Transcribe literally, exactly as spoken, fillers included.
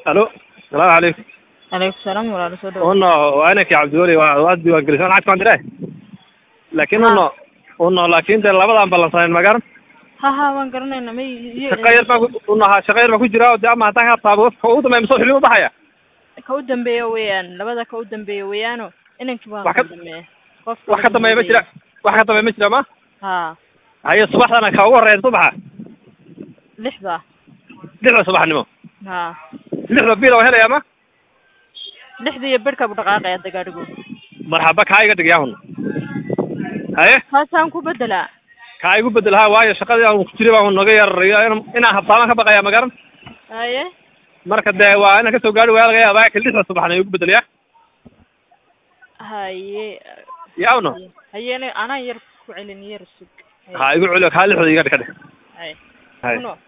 الو السلام عليكم. عليكم السلام ورحمة الله. قلنا وانا كعبد الولي وادي وانجليزان عاد كان دراه لكن انه انه لكن ده لبدا بلانسان ما garan ha ha waan garanayna may shaqayr ba unaha shaqayr ba ku jira oo ama ta taabo oo u dambeeyay soo xilimo baxaya ka u dambeeyo weeyaan labada ka u dambeeyo weeyaano inankii baa ka dambeeyay qof wax ka dambeeyay ma jira wax ka dambeeyay ma jira ma ha haye subaxdana ka ugu horeeyay subaxa lixda lixda subaxnimo ha lixda biil oo helaya ma lixda iyo barka bu dhaqaaqay dagaadhigu marhaba kaaga dhigayaan haye haasaan ku bedela ka igu bedelaha waayo shaqadii aan ku jiray baan naga yar inaan habsaaman ka baqaya ma garan haye marka de waa inaan ka soo gaari waayo laga yaabaa kaliya subaxna igu bedelaya haye yaawno haye ana yar ku celin yar sug ha igu celiyo ka lixda iga dhigay haye haye